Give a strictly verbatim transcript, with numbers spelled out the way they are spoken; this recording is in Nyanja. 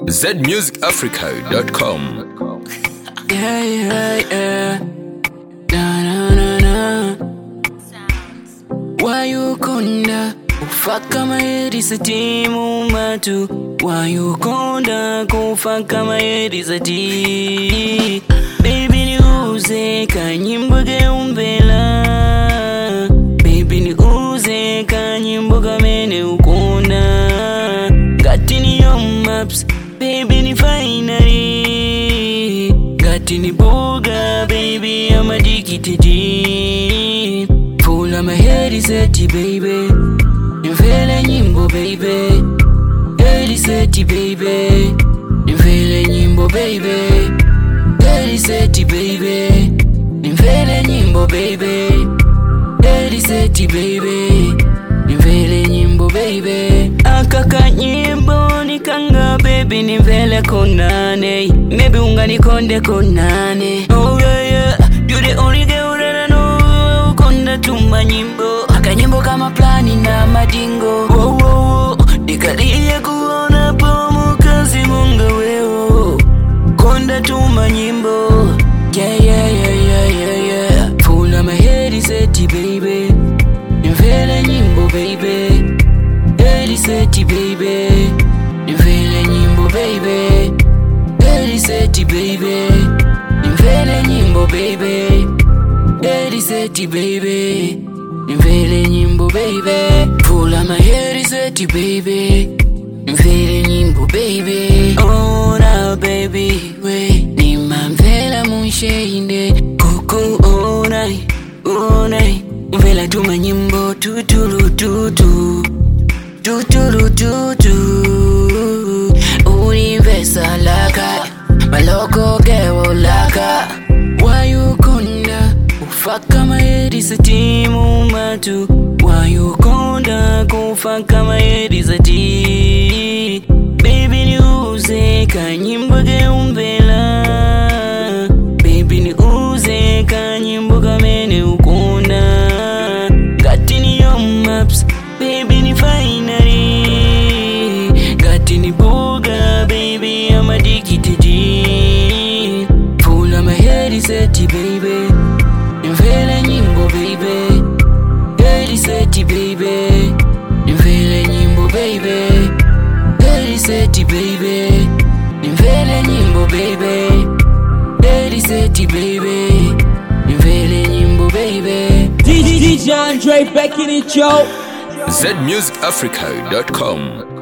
Z music africa dot com. Yeah, yeah, yeah. Na na na na. Why you konda? Ufaka maeri sa timu matu. Why you konda? Kufaka maeri sa ti. Baby ni uze kanyimboge umbela. Baby ni uze kanyimboga mene ukunda. Got in your maps. Baby ni finally got in the boga, baby, I'm addicted to it. Full of my head is empty, baby. You feeling yimbo, baby. Head is empty, baby. You feeling yimbo, baby. Head is empty, baby. You feeling yimbo, baby. Head is empty, baby. You feeling yimbo, baby. Akaka nyimbo nikanga baby ni vele konane. Maybe unga ni konde konane. Oh yeah yeah. You the only girl that I know. Konda tuma nyimbo. Aka nyimbo kama plani na madingo. Oh oh oh. Nikariye kuona pomu kazi munga weo. Konda tuma nyimbo. Yeah yeah yeah yeah yeah yeah. Full of my head is empty baby. You vele nyimbo baby. Head is empty baby. You feeling nyimbo baby. Head is empty baby. You feeling nyimbo baby. Head is empty baby. You feeling nyimbo baby. Full of my head is empty baby. You feeling nyimbo baby. Oh now baby wait. Ni mamvela munsheinde. Kuku oh night. Oh night. Vela tuma nyimbo tuturu tutu. Tuturu tutu. Universa laka. Maloko gewo laka. Why you konda? Ufaka maeri sa timu matu. Why you konda? Kufaka maeri sa ti. Baby ni uze kanyimboge umbela. Baby ni uze kanyimboga mene ukunda. Got in your maps. Baby ni finally got in the boga, baby, I'm addicted to it. Full of my head is empty, baby. You feeling yimbo, baby. Head is empty, baby. You feeling yimbo, baby. Head is empty, baby. You feeling yimbo, baby. Head is empty, baby. You feeling yimbo, baby. D J Andre back in it, yo. Z music africa dot com.